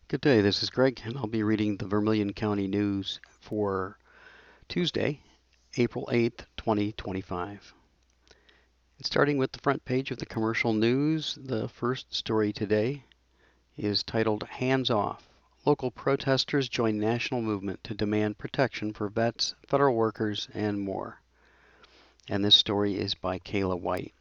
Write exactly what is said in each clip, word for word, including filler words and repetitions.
Good day, this is Greg, and I'll be reading the Vermilion County News for Tuesday, April eighth, twenty twenty-five. And starting with the front page of the commercial news, the first story today is titled Hands Off. Local protesters join national movement to demand protection for vets, federal workers, and more. And this story is by Kayla White.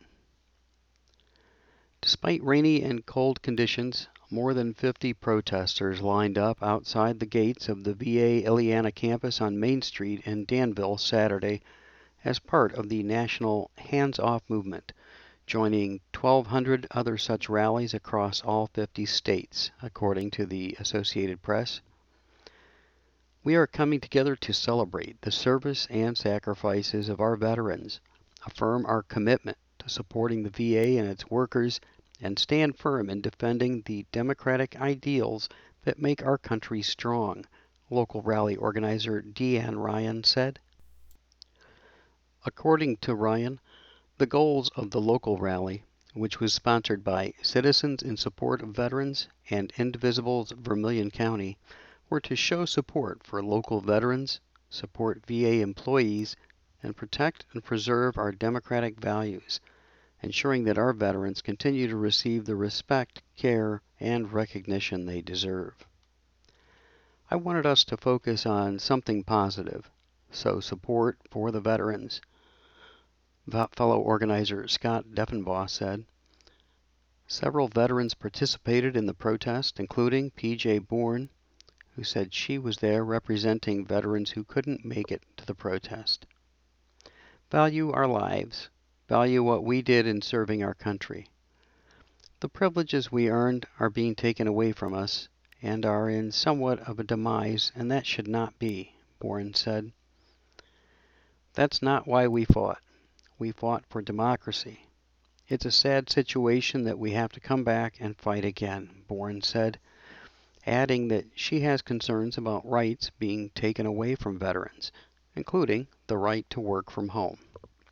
Despite rainy and cold conditions, more than fifty protesters lined up outside the gates of the V A Illiana campus on Main Street in Danville Saturday as part of the national Hands Off movement, joining twelve hundred other such rallies across all fifty states, according to the Associated Press. We are coming together to celebrate the service and sacrifices of our veterans, affirm our commitment to supporting the V A and its workers, and stand firm in defending the democratic ideals that make our country strong, local rally organizer Deanne Ryan said. According to Ryan, the goals of the local rally, which was sponsored by Citizens in Support of Veterans and Indivisibles Vermilion County, were to show support for local veterans, support V A employees, and protect and preserve our democratic values, ensuring that our veterans continue to receive the respect, care, and recognition they deserve. I wanted us to focus on something positive, so support for the veterans, fellow organizer Scott Deffenbaugh said. Several veterans participated in the protest, including P J Bourne, who said she was there representing veterans who couldn't make it to the protest. Value our lives. Value what we did in serving our country. The privileges we earned are being taken away from us and are in somewhat of a demise, and that should not be, Bourne said. That's not why we fought. We fought for democracy. It's a sad situation that we have to come back and fight again, Bourne said, adding that she has concerns about rights being taken away from veterans, including the right to work from home.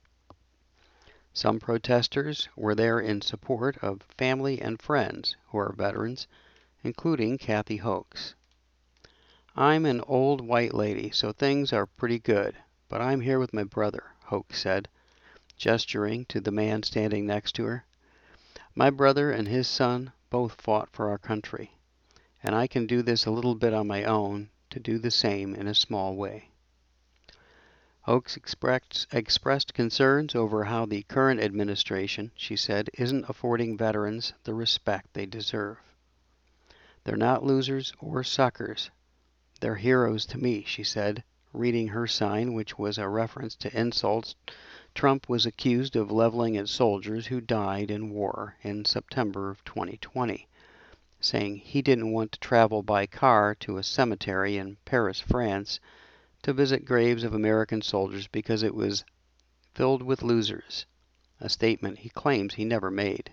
Some protesters were there in support of family and friends who are veterans, including Kathy Hoax. I'm an old white lady, so things are pretty good, but I'm here with my brother, Hoax said, gesturing to the man standing next to her. My brother and his son both fought for our country, and I can do this a little bit on my own to do the same in a small way. Hoax expressed, expressed concerns over how the current administration, she said, isn't affording veterans the respect they deserve. They're not losers or suckers. They're heroes to me, she said, reading her sign, which was a reference to insults Trump was accused of leveling at soldiers who died in war in September of twenty twenty, saying he didn't want to travel by car to a cemetery in Paris, France, to visit graves of American soldiers because it was filled with losers, a statement he claims he never made.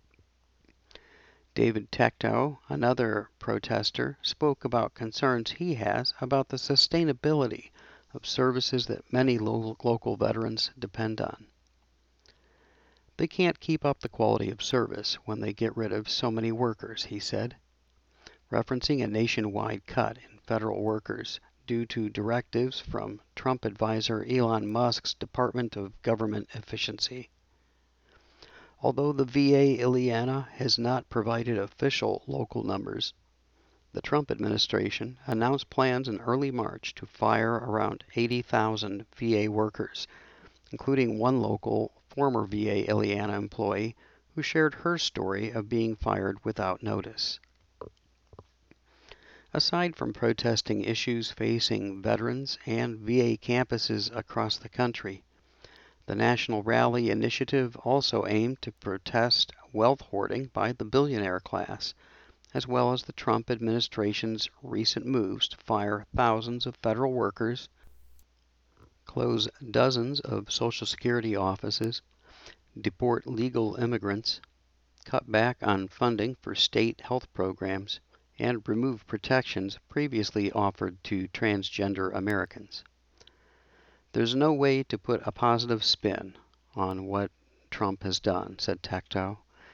David Tectow, another protester, spoke about concerns he has about the sustainability of services that many lo- local veterans depend on. They can't keep up the quality of service when they get rid of so many workers, he said, referencing a nationwide cut in federal workers due to directives from Trump advisor Elon Musk's Department of Government Efficiency. Although the V A Illiana has not provided official local numbers, the Trump administration announced plans in early March to fire around eighty thousand V A workers, including one local former V A Illiana employee who shared her story of being fired without notice. Aside from protesting issues facing veterans and V A campuses across the country, the National Rally Initiative also aimed to protest wealth hoarding by the billionaire class, as well as the Trump administration's recent moves to fire thousands of federal workers, close dozens of Social Security offices, deport legal immigrants, cut back on funding for state health programs, and remove protections previously offered to transgender Americans. There's no way to put a positive spin on what Trump has done, said Tectow,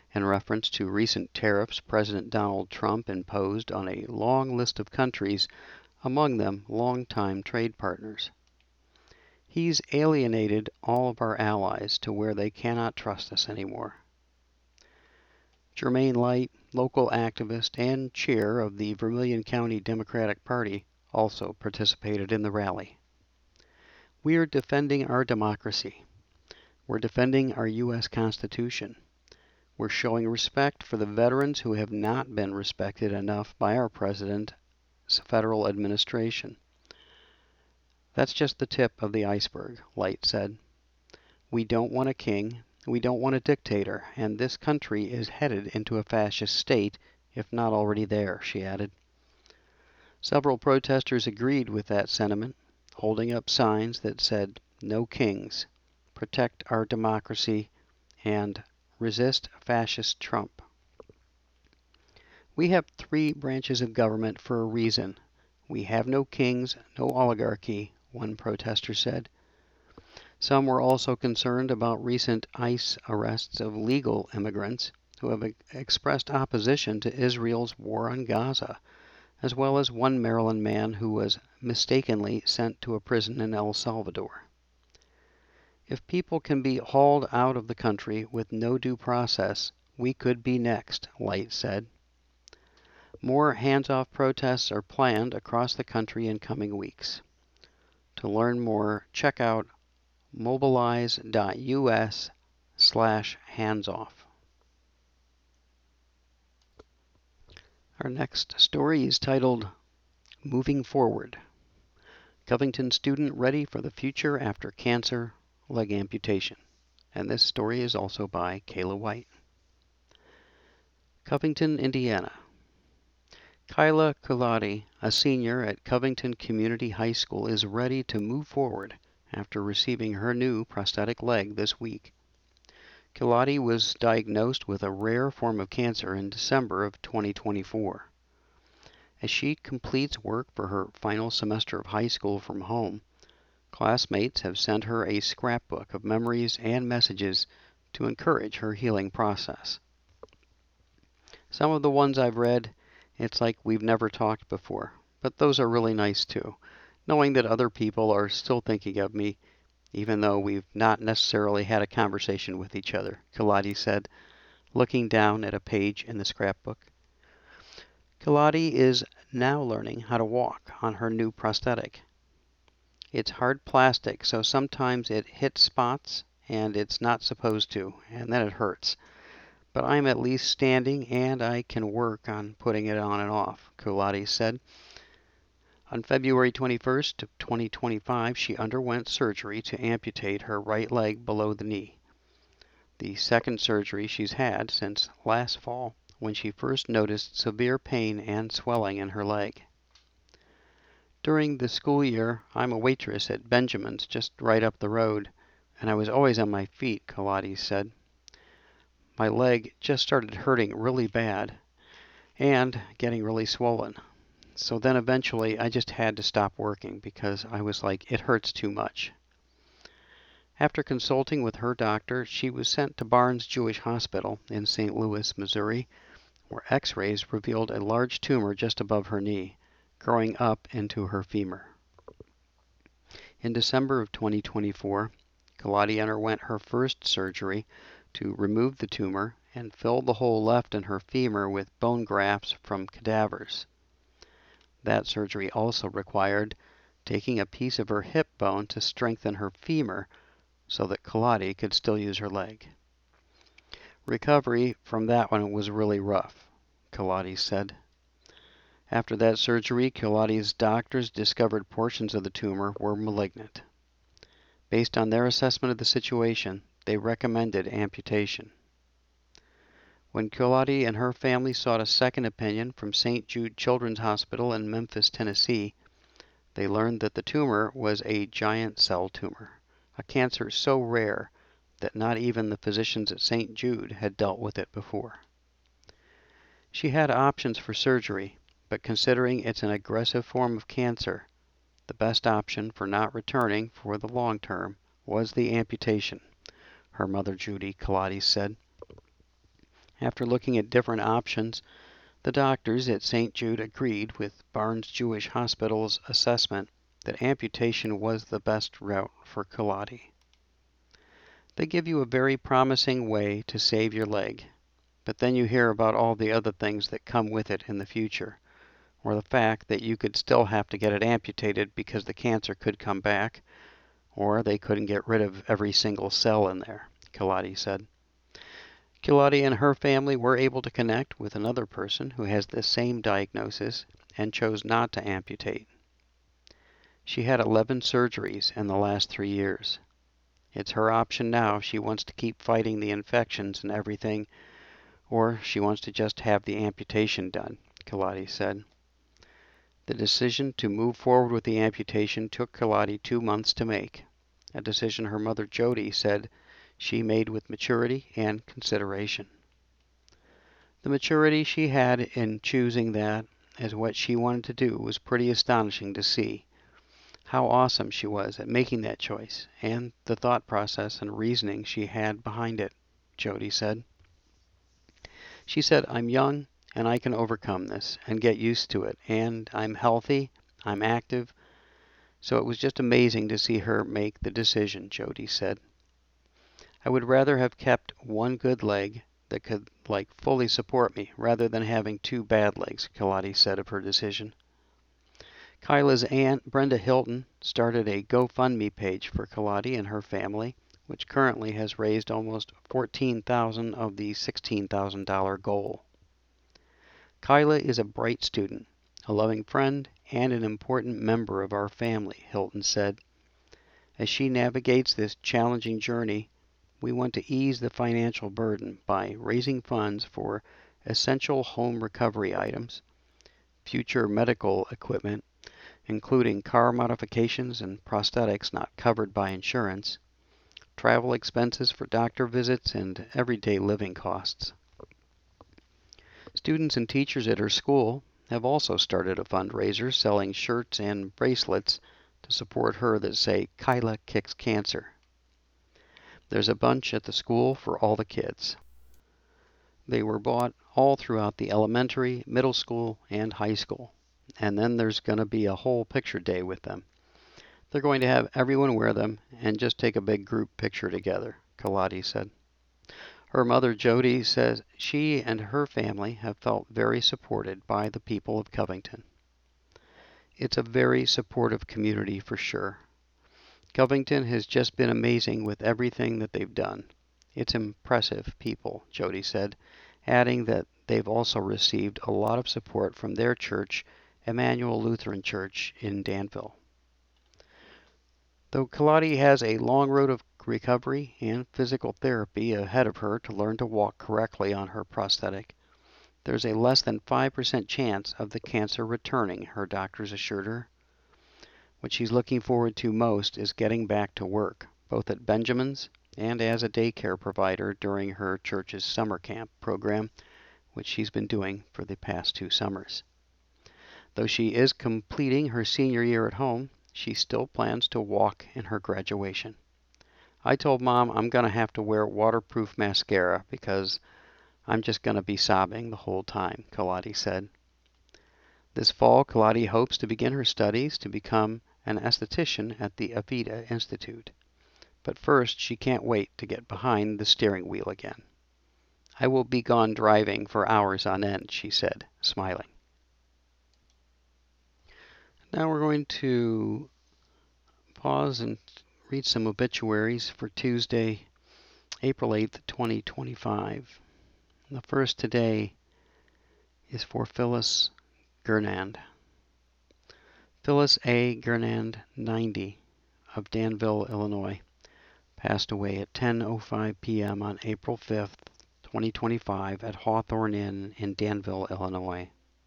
in reference to recent tariffs President Donald Trump imposed on a long list of countries, among them longtime trade partners. He's alienated all of our allies to where they cannot trust us anymore. Jermaine Light, local activist and chair of the Vermilion County Democratic Party, also participated in the rally. We are defending our democracy. We're defending our U S Constitution. We're showing respect for the veterans who have not been respected enough by our president's federal administration. That's just the tip of the iceberg, Light said. We don't want a king, we don't want a dictator, and this country is headed into a fascist state, if not already there, she added. Several protesters agreed with that sentiment, holding up signs that said, "No kings, protect our democracy," and "Resist fascist Trump." We have three branches of government for a reason. We have no kings, no oligarchy, one protester said. Some were also concerned about recent ICE arrests of legal immigrants who have expressed opposition to Israel's war on Gaza, as well as one Maryland man who was mistakenly sent to a prison in El Salvador. If people can be hauled out of the country with no due process, we could be next, Light said. More hands-off protests are planned across the country in coming weeks. To learn more, check out mobilize.us slash handsoff. Our next story is titled Moving Forward. Covington student ready for the future after cancer, leg amputation. And this story is also by Kayla White. Covington, Indiana. Kyla Kulati, a senior at Covington Community High School, is ready to move forward after receiving her new prosthetic leg this week. Kulati was diagnosed with a rare form of cancer in December of twenty twenty-four. As she completes work for her final semester of high school from home, classmates have sent her a scrapbook of memories and messages to encourage her healing process. Some of the ones I've read, it's like we've never talked before, but those are really nice too, knowing that other people are still thinking of me, even though we've not necessarily had a conversation with each other, Kulati said, looking down at a page in the scrapbook. Kulati is now learning how to walk on her new prosthetic. It's hard plastic, so sometimes it hits spots and it's not supposed to, and then it hurts. But I'm at least standing and I can work on putting it on and off, Kulati said. On February twenty-first, twenty twenty-five, she underwent surgery to amputate her right leg below the knee. The second surgery she's had since last fall, when she first noticed severe pain and swelling in her leg. During the school year, I'm a waitress at Benjamin's just right up the road, and I was always on my feet, Kulati said. My leg just started hurting really bad and getting really swollen. So then eventually I just had to stop working because I was like, it hurts too much. After consulting with her doctor, she was sent to Barnes Jewish Hospital in Saint Louis, Missouri, where x-rays revealed a large tumor just above her knee, growing up into her femur. In December of twenty twenty-four, Kulati underwent her first surgery to remove the tumor and fill the hole left in her femur with bone grafts from cadavers. That surgery also required taking a piece of her hip bone to strengthen her femur so that Kulati could still use her leg. Recovery from that one was really rough, Kulati said. After that surgery, Kulati's doctors discovered portions of the tumor were malignant. Based on their assessment of the situation, they recommended amputation. When Kulati and her family sought a second opinion from Saint Jude Children's Hospital in Memphis, Tennessee, they learned that the tumor was a giant cell tumor, a cancer so rare that not even the physicians at Saint Jude had dealt with it before. She had options for surgery, but considering it's an aggressive form of cancer, the best option for not returning for the long term was the amputation, her mother Judy Kulati said. After looking at different options, the doctors at Saint Jude agreed with Barnes Jewish Hospital's assessment that amputation was the best route for Kelati. They give you a very promising way to save your leg, but then you hear about all the other things that come with it in the future, or the fact that you could still have to get it amputated because the cancer could come back, or they couldn't get rid of every single cell in there, Kelati said. Kelati and her family were able to connect with another person who has the same diagnosis and chose not to amputate. She had eleven surgeries in the last three years. It's her option now if she wants to keep fighting the infections and everything, or she wants to just have the amputation done, Kelati said. The decision to move forward with the amputation took Kelati two months to make, a decision her mother Jody said she made with maturity and consideration. The maturity she had in choosing that as what she wanted to do was pretty astonishing to see. How awesome she was at making that choice, and the thought process and reasoning she had behind it, Jody said. She said, I'm young, and I can overcome this and get used to it, and I'm healthy, I'm active, so it was just amazing to see her make the decision, Jody said. I would rather have kept one good leg that could, like, fully support me, rather than having two bad legs, Kelati said of her decision. Kyla's aunt, Brenda Hilton, started a GoFundMe page for Kelati and her family, which currently has raised almost fourteen thousand dollars of the sixteen thousand dollars goal. Kyla is a bright student, a loving friend, and an important member of our family, Hilton said. As she navigates this challenging journey, we want to ease the financial burden by raising funds for essential home recovery items, future medical equipment, including car modifications and prosthetics not covered by insurance, travel expenses for doctor visits, and everyday living costs. Students and teachers at her school have also started a fundraiser selling shirts and bracelets to support her that say, Kyla Kicks Cancer. There's a bunch at the school for all the kids. They were bought all throughout the elementary, middle school, and high school. And then there's going to be a whole picture day with them. They're going to have everyone wear them and just take a big group picture together, Kelati said. Her mother, Jody, says she and her family have felt very supported by the people of Covington. It's a very supportive community for sure. Covington has just been amazing with everything that they've done. It's impressive people, Jody said, adding that they've also received a lot of support from their church, Emmanuel Lutheran Church in Danville. Though Kelati has a long road of recovery and physical therapy ahead of her to learn to walk correctly on her prosthetic, there's a less than five percent chance of the cancer returning, her doctors assured her. What she's looking forward to most is getting back to work, both at Benjamin's and as a daycare provider during her church's summer camp program, which she's been doing for the past two summers. Though she is completing her senior year at home, she still plans to walk in her graduation. I told Mom I'm going to have to wear waterproof mascara because I'm just going to be sobbing the whole time, Kelati said. This fall, Kelati hopes to begin her studies to become an esthetician at the Avita Institute. But first, she can't wait to get behind the steering wheel again. I will be gone driving for hours on end, she said, smiling. Now we're going to pause and read some obituaries for Tuesday, April eighth, twenty twenty-five. The first today is for Phyllis Gernand. Phyllis A. Gernand, ninety, of Danville, Illinois, passed away at ten oh five p.m. on April fifth, twenty twenty-five at Hawthorne Inn in Danville, Illinois.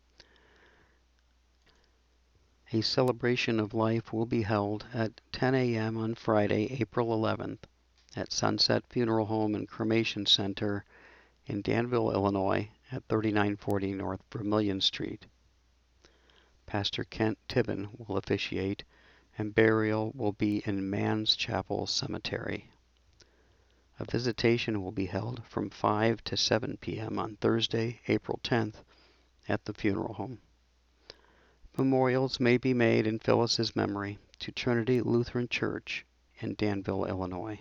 A celebration of life will be held at ten a.m. on Friday, April eleventh, at Sunset Funeral Home and Cremation Center in Danville, Illinois, at thirty-nine forty North Vermilion Street. Pastor Kent Tibbin will officiate, and burial will be in Man's Chapel Cemetery. A visitation will be held from five to seven p m on Thursday, April tenth, at the funeral home. Memorials may be made in Phyllis's memory to Trinity Lutheran Church in Danville, Illinois.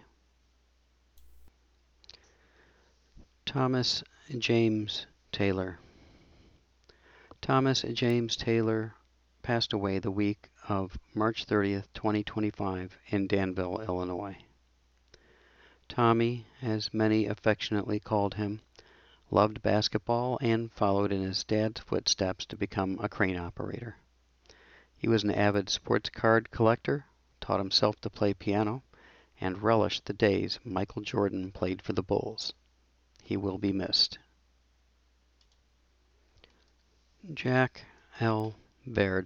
Thomas James Taylor. Thomas James Taylor passed away the week of March thirtieth, twenty twenty-five in Danville, Illinois. Tommy, as many affectionately called him, loved basketball and followed in his dad's footsteps to become a crane operator. He was an avid sports card collector, taught himself to play piano, and relished the days Michael Jordan played for the Bulls. He will be missed. Jack L. Baird.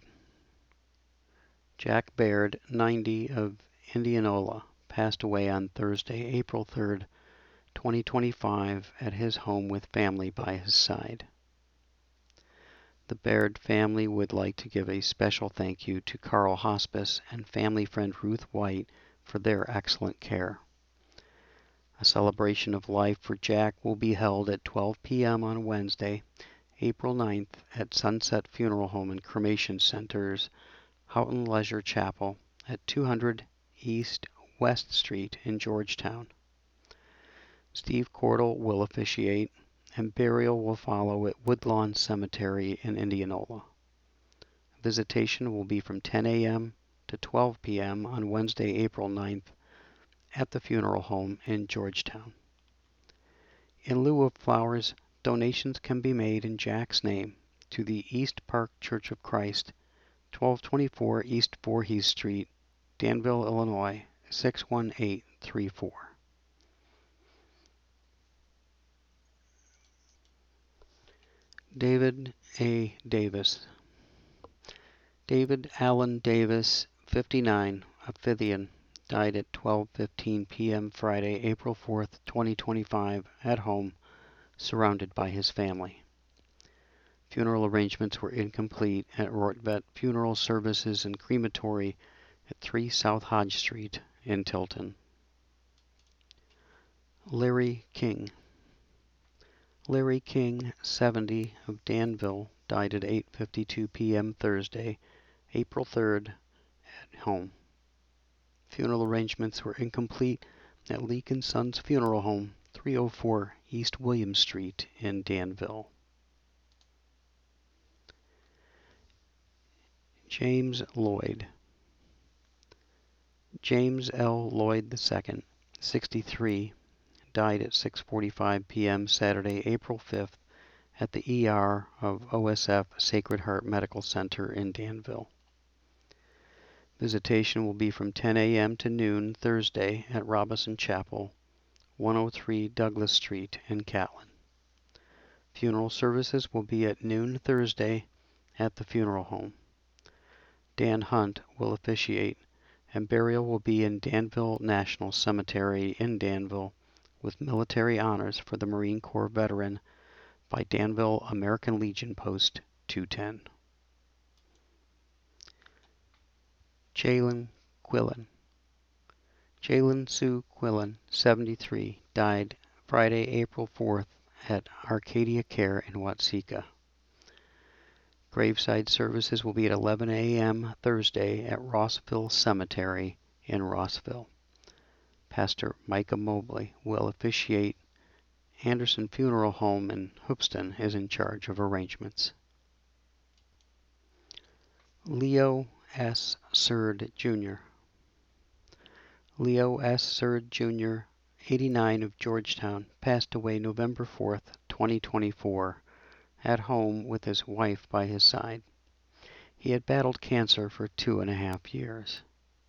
Jack Baird, ninety, of Indianola, passed away on Thursday, April third, twenty twenty-five, at his home with family by his side. The Baird family would like to give a special thank you to Carl Hospice and family friend Ruth White for their excellent care. A celebration of life for Jack will be held at twelve p m on Wednesday, April ninth, at Sunset Funeral Home and Cremation Center's Houghton Leisure Chapel at two hundred East West Street in Georgetown. Steve Cordell will officiate, and burial will follow at Woodlawn Cemetery in Indianola. Visitation will be from ten a m to twelve p m on Wednesday, April ninth, at the funeral home in Georgetown. In lieu of flowers, donations can be made in Jack's name to the East Park Church of Christ, twelve twenty-four East Voorhees Street, Danville, Illinois, six one eight three four. David A. Davis. David Allen Davis, fifty-nine, of Fithian, died at twelve fifteen p m Friday, April fourth, twenty twenty-five, at home, surrounded by his family. Funeral arrangements were incomplete at Rortvet Funeral Services and Crematory at three South Hodge Street in Tilton. Larry King. Larry King, seventy, of Danville, died at eight fifty-two p m Thursday, April third, at home. Funeral arrangements were incomplete at Leake and Sons Funeral Home, three oh four East William Street in Danville. James Lloyd. James L. Lloyd the second, sixty-three, died at six forty-five p m Saturday, April fifth, at the E R of O S F Sacred Heart Medical Center in Danville. Visitation will be from ten a m to noon Thursday at Robison Chapel, one oh three Douglas Street in Catlin. Funeral services will be at noon Thursday at the funeral home. Dan Hunt will officiate, and burial will be in Danville National Cemetery in Danville, with military honors for the Marine Corps veteran by Danville American Legion Post two ten. Jalen Quillen. Jalen Sue Quillen, seventy-three, died Friday, April fourth, at Arcadia Care in Watseka. Graveside services will be at eleven a m Thursday at Rossville Cemetery in Rossville. Pastor Micah Mobley will officiate. Anderson Funeral Home in Hoopeston is in charge of arrangements. Leo S. Surd, Junior Leo S. Surd, Junior, eighty-nine, of Georgetown, passed away November fourth, twenty twenty-four, at home with his wife by his side. He had battled cancer for two and a half years.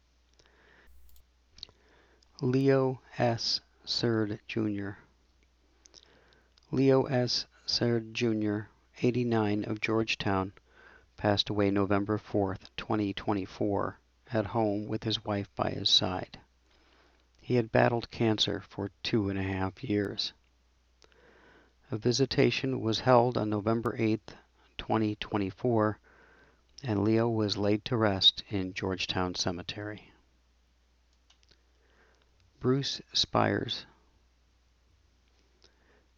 Leo S. Surd, Junior Leo S. Surd, Junior, eighty-nine, of Georgetown, passed away November fourth, twenty twenty-four, at home with his wife by his side. He had battled cancer for two and a half years. A visitation was held on November eighth, twenty twenty-four, and Leo was laid to rest in Georgetown Cemetery. Bruce Spires.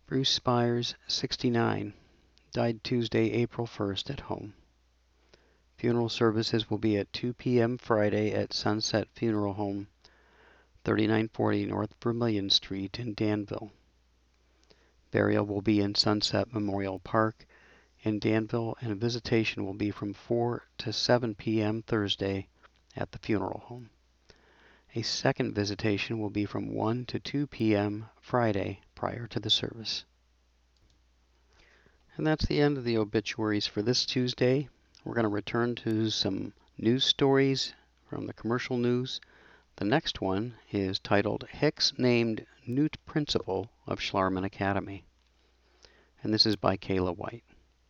Bruce Spires, sixty-nine, died Tuesday, April first at home. Funeral services will be at two p m Friday at Sunset Funeral Home, thirty-nine forty North Vermilion Street in Danville. Burial will be in Sunset Memorial Park in Danville, and visitation will be from four to seven p m Thursday at the funeral home. A second visitation will be from one to two p m Friday prior to the service. And that's the end of the obituaries for this Tuesday. We're going to return to some news stories from the commercial news. The next one is titled Hicks Named New Principal of Schlarman Academy. And this is by Kayla White.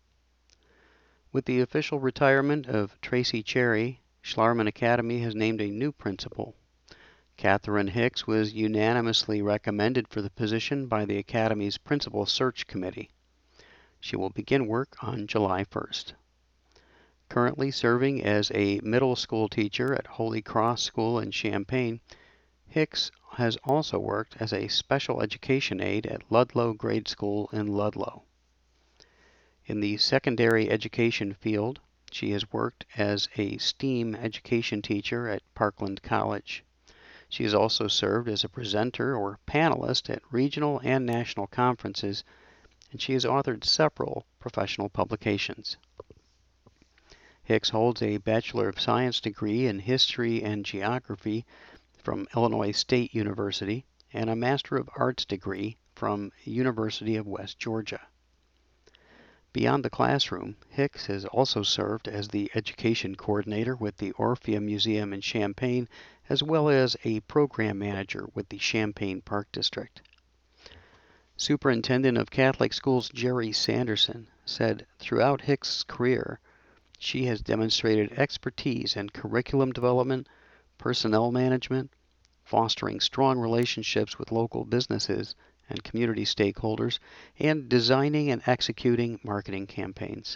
With the official retirement of Tracy Cherry, Schlarman Academy has named a new principal. Catherine Hicks was unanimously recommended for the position by the Academy's Principal Search Committee. She will begin work on July first. Currently serving as a middle school teacher at Holy Cross School in Champaign, Hicks has also worked as a special education aide at Ludlow Grade School in Ludlow. In the secondary education field, she has worked as a STEAM education teacher at Parkland College. She has also served as a presenter or panelist at regional and national conferences, and she has authored several professional publications. Hicks holds a Bachelor of Science degree in History and Geography from Illinois State University and a Master of Arts degree from University of West Georgia. Beyond the classroom, Hicks has also served as the education coordinator with the Orpheum Museum in Champaign, as well as a program manager with the Champaign Park District. Superintendent of Catholic Schools Jerry Sanderson said throughout Hicks' career, she has demonstrated expertise in curriculum development, personnel management, fostering strong relationships with local businesses and community stakeholders, and designing and executing marketing campaigns.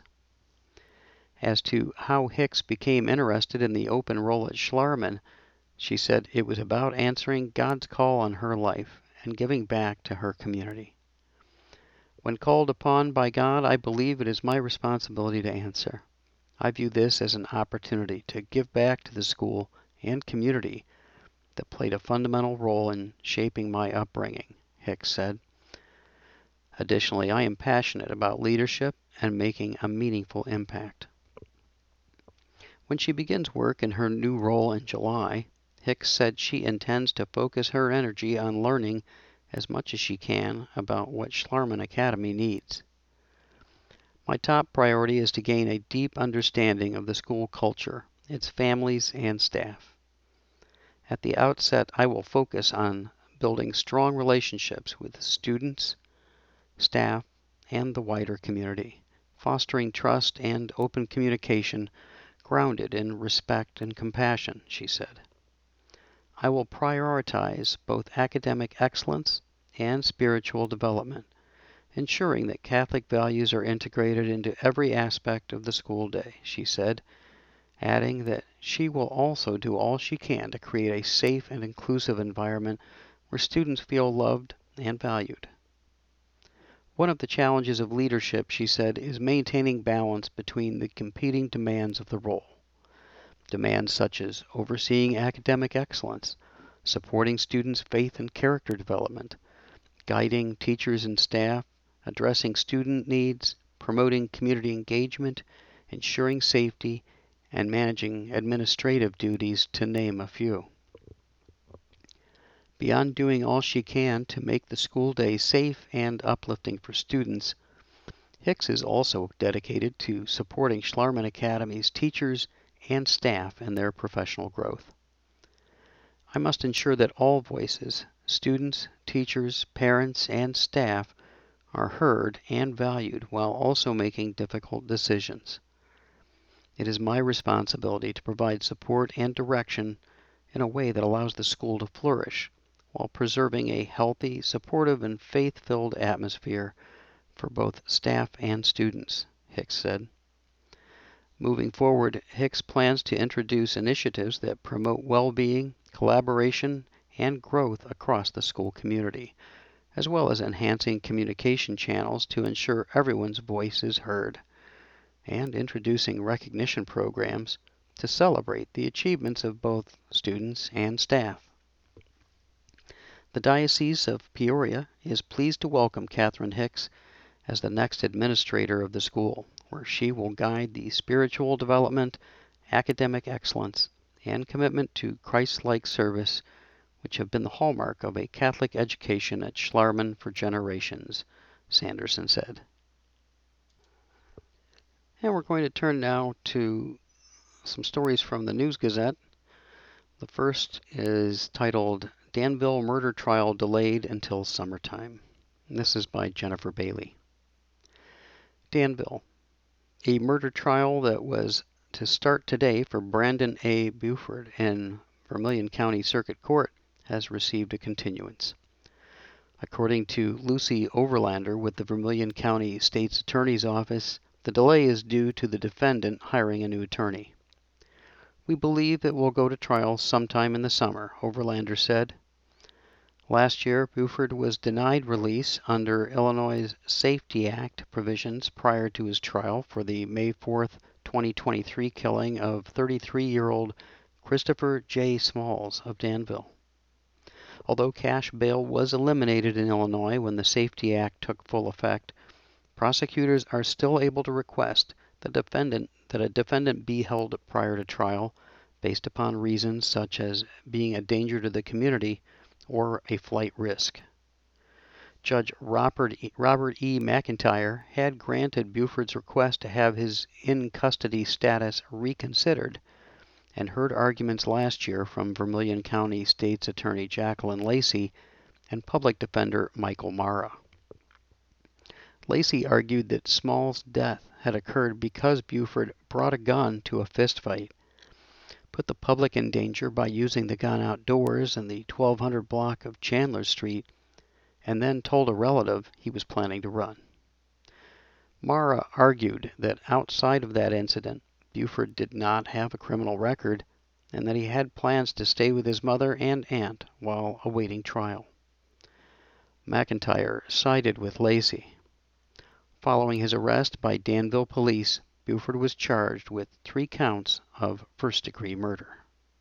As to how Hicks became interested in the open role at Schlarman, she said it was about answering God's call on her life and giving back to her community. When called upon by God, I believe it is my responsibility to answer. I view this as an opportunity to give back to the school and community that played a fundamental role in shaping my upbringing, Hicks said. Additionally, I am passionate about leadership and making a meaningful impact. When she begins work in her new role in July, Hicks said she intends to focus her energy on learning as much as she can about what Schlarman Academy needs. My top priority is to gain a deep understanding of the school culture, its families, and staff. At the outset, I will focus on building strong relationships with students, staff, and the wider community, fostering trust and open communication grounded in respect and compassion, she said. I will prioritize both academic excellence and spiritual development, ensuring that Catholic values are integrated into every aspect of the school day, she said, adding that she will also do all she can to create a safe and inclusive environment where students feel loved and valued. One of the challenges of leadership, she said, is maintaining balance between the competing demands of the role. Demands such as overseeing academic excellence, supporting students' faith and character development, guiding teachers and staff, addressing student needs, promoting community engagement, ensuring safety, and managing administrative duties, to name a few. Beyond doing all she can to make the school day safe and uplifting for students, Hicks is also dedicated to supporting Schlarman Academy's teachers and staff in their professional growth. I must ensure that all voices, students, teachers, parents, and staff, are heard and valued while also making difficult decisions. It is my responsibility to provide support and direction in a way that allows the school to flourish while preserving a healthy, supportive, and faith-filled atmosphere for both staff and students, Hicks said. Moving forward, Hicks plans to introduce initiatives that promote well-being, collaboration, and growth across the school community, as well as enhancing communication channels to ensure everyone's voice is heard, and introducing recognition programs to celebrate the achievements of both students and staff. The Diocese of Peoria is pleased to welcome Catherine Hicks as the next administrator of the school, where she will guide the spiritual development, academic excellence, and commitment to Christ-like service, which have been the hallmark of a Catholic education at Schlarman for generations, Sanderson said. And we're going to turn now to some stories from the News Gazette. The first is titled, Danville Murder Trial Delayed Until Summertime. And this is by Jennifer Bailey. Danville. A murder trial that was to start today for Brandon A. Buford in Vermilion County Circuit Court has received a continuance. According to Lucy Overlander with the Vermilion County State's Attorney's Office, the delay is due to the defendant hiring a new attorney. We believe it will go to trial sometime in the summer, Overlander said. Last year, Buford was denied release under Illinois' Safety Act provisions prior to his trial for the May fourth, twenty twenty-three killing of thirty-three-year-old Christopher J. Smalls of Danville. Although cash bail was eliminated in Illinois when the Safety Act took full effect, prosecutors are still able to request the defendant, that a defendant be held prior to trial based upon reasons such as being a danger to the community or a flight risk. Judge Robert E. Robert E. McIntyre had granted Buford's request to have his in-custody status reconsidered and heard arguments last year from Vermilion County State's Attorney Jacqueline Lacey and Public Defender Michael Mara. Lacey argued that Small's death had occurred because Buford brought a gun to a fistfight, put the public in danger by using the gun outdoors in the twelve hundred block of Chandler Street, and then told a relative he was planning to run. Mara argued that outside of that incident, Buford did not have a criminal record, and that he had plans to stay with his mother and aunt while awaiting trial. McIntyre sided with Lacey. Following his arrest by Danville police, Buford was charged with three counts of first-degree murder.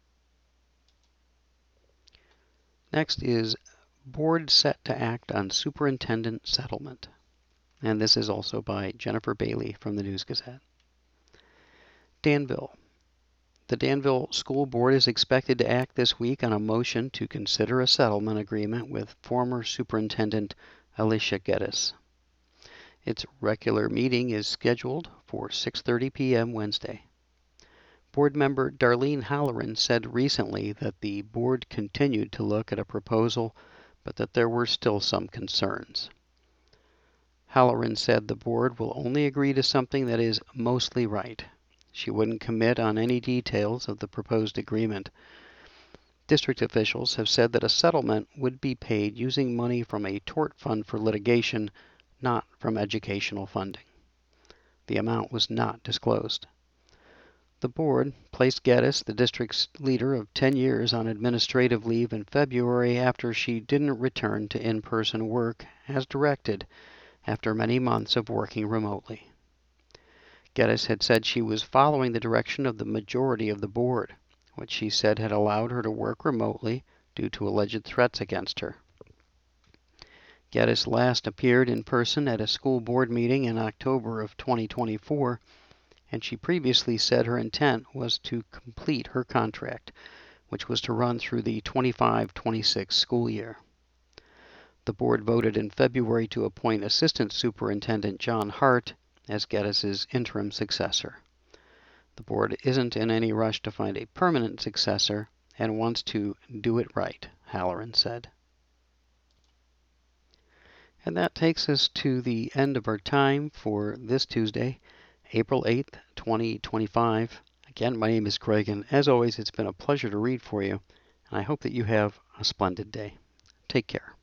Next is Board Set to Act on Superintendent Settlement. And this is also by Jennifer Bailey from the News Gazette. Danville. The Danville School Board is expected to act this week on a motion to consider a settlement agreement with former Superintendent Alicia Geddes. Its regular meeting is scheduled for six thirty p m Wednesday. Board member Darlene Halloran said recently that the board continued to look at a proposal, but that there were still some concerns. Halloran said the board will only agree to something that is mostly right. She wouldn't commit on any details of the proposed agreement. District officials have said that a settlement would be paid using money from a tort fund for litigation, not from educational funding. The amount was not disclosed. The board placed Geddes, the district's leader of ten years, on administrative leave in February after she didn't return to in-person work as directed after many months of working remotely. Geddes had said she was following the direction of the majority of the board, which she said had allowed her to work remotely due to alleged threats against her. Geddes last appeared in person at a school board meeting in October of twenty twenty-four, and she previously said her intent was to complete her contract, which was to run through the twenty-five twenty-six school year. The board voted in February to appoint Assistant Superintendent John Hart as Geddes' interim successor. The board isn't in any rush to find a permanent successor and wants to do it right, Halloran said. And that takes us to the end of our time for this Tuesday, April eighth, twenty twenty-five. Again, my name is Craig, and as always, it's been a pleasure to read for you, and I hope that you have a splendid day. Take care.